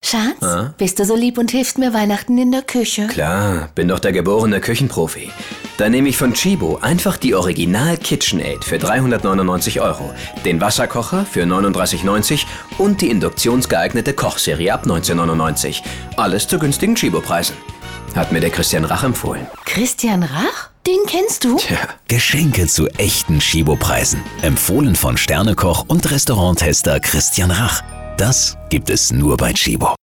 Schatz, bist du so lieb und hilfst mir Weihnachten in der Küche? Klar, bin doch der geborene Küchenprofi. Da nehme ich von Chibo einfach die Original KitchenAid für 399 €, den Wasserkocher für 39,90 und die induktionsgeeignete Kochserie ab 19,99. Alles zu günstigen Chibo-Preisen. Hat mir der Christian Rach empfohlen. Christian Rach? Den kennst du? Tja. Geschenke zu echten Chibo-Preisen. Empfohlen von Sternekoch und Restauranttester Christian Rach. Das gibt es nur bei Chibo.